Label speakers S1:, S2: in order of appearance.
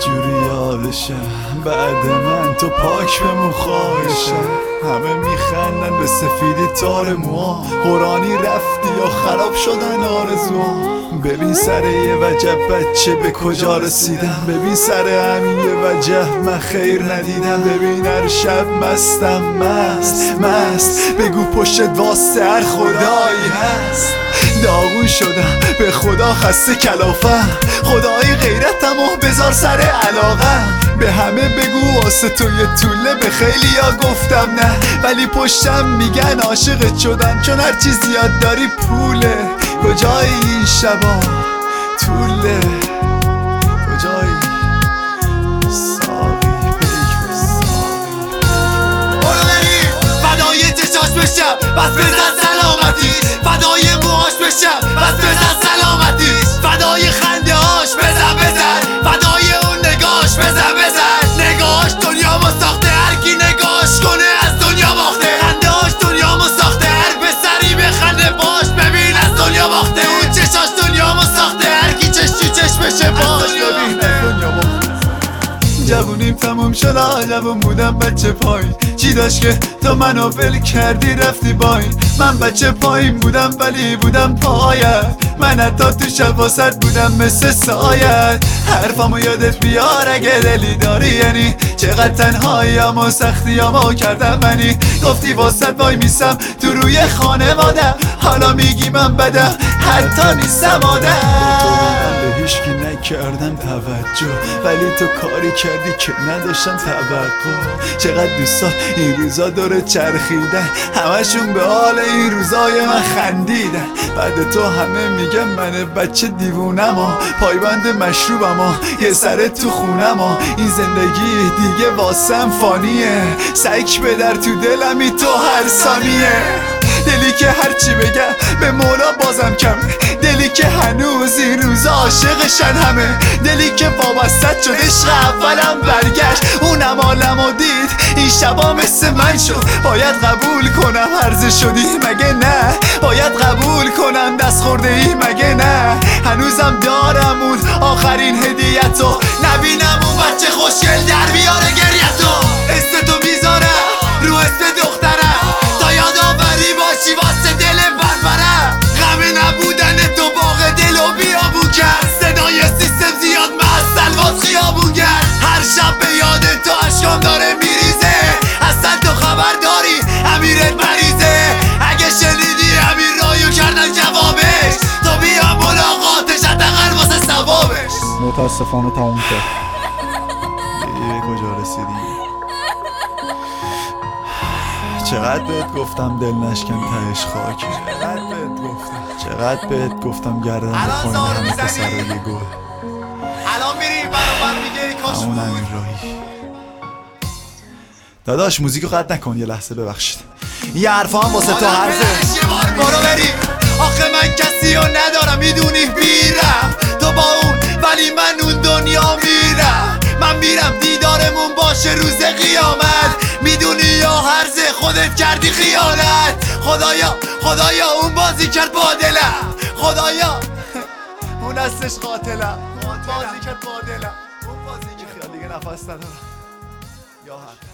S1: جوری یادشم بعد من تو پاک به موخایشم. همه میخندن به سفیدی تار موها، قرآنی رفتی یا خراب شدن آرزوها. ببین سر یه وجب بچه به کجا رسیدم، ببین سر همین یه وجب من خیر ندیدم. ببین هر شب مستم مست بگو پشت واسه هر خدایی هست. داغون شدم به خدا خسته کلافم، خدایی غیرتم و بذار سر علاقم. به همه بگو واسه تو یه طوله، به خیلی ها گفتم نه ولی پشتم میگن عاشقت شدم، چون هر چیز زیاد داری پوله. کجایی این شبا طوله، کجایی ساقی پیک به ساقی.
S2: برو بریم فدای چشاش بشم بس بزن سلامتی، فدای موهاش بشم بس بزن سلامتی، فدای خنده هاش بزن فدای اون نگاش بزن نگاش دنیامو ساخته، هرکی نگاش کنه از دنیا باخته. خنده هاش دنیامو ساخته، هر پسری بخنده باش ببین از دنیا باخته. اون چشاش دنیامو ساخته، هرکی چش تو چشمشه باش ببین از دنیا باخته.
S1: جوونیم تموم شد، جوون بودم بچه پایین، چی داشت که تو منو ول کردی رفتی باین. من بچه پایین بودم ولی بودم پایت، من حتی تو شب واسط بودم مثل سایت. حرفامو یادت بیار اگه دلی داری، یعنی چقدر تنهاییم و سختیامو کردم منی. گفتی واسط وای میسم تو روی خانوادم، حالا میگی من بدم حتی نیستم آدم. به هیچکی نکردم توجه ولی تو کاری کردی که نداشتم توقع. چقدر دوستا این روزا دور چرخیدن، همشون به حال این روزای من خندیدن. بعد تو همه میگن من بچه دیوونم و پایبند مشروبم و یه سر تو خونم و این زندگی دیگه واسم فانیه. سگ بدر تو دلمی تو هر ثانیه، دلی که هرچی بگم به مولا بازم کمه، دلی که هنوز این روزا عاشقشن همه، دلی که وابستت شد عشق اولم برگشت. اونم عالمو دید این شبا مثل من شد، باید قبول کنم عرض شدی مگه نه، باید قبول کنم دست خورده ای مگه نه. هنوزم دارم اون آخرین هدیتو، نبینم اون بچه خوشگل در بیاره گریتو. اسم تو میذارم رو اسم دخترم تا یادآوری باشی واسه دل بربرم. غم نبودن تو باغ دل و بیابون کرد، صدای سیستم زیاد معسل باز خیابون کرد. هر شب به یاد تو اشکام داره میریزه، اصلا تو خبر داری امیرت مریضه. اگه شنیدی امیر رایو کردن جوابش، تو بیا ملاقاتش حداقل واسه ثوابش. متاسفانه تموم شد. دیگه کجا رسیدیم؟ چقدر بهت گفتم دل نشکن تهش خاک، چقدر بهت گفتم گردن بخواین همه پسرای گل.
S2: الان میری برابر میگه کاش
S1: همون
S2: بود.
S1: امیر راهی. داداش موزیکو قطع نکن یه لحظه ببخشید، یه حرفا هم واسه تو حرفه.
S2: برو بریم آخه من کسی رو ندارم میدونی، بیرم تو با اون ولی من اون دنیا میرم. من میرم دیدارمون باشه روز قیامت، میدونی یا هرزه خودت کردی خیانت. خدایا اون بازی کرد با دلم، خدایا اون هستش قاتلم، بازی کرد با دلم، اون بازی که خیال دیگه نفس ندارم یا حق.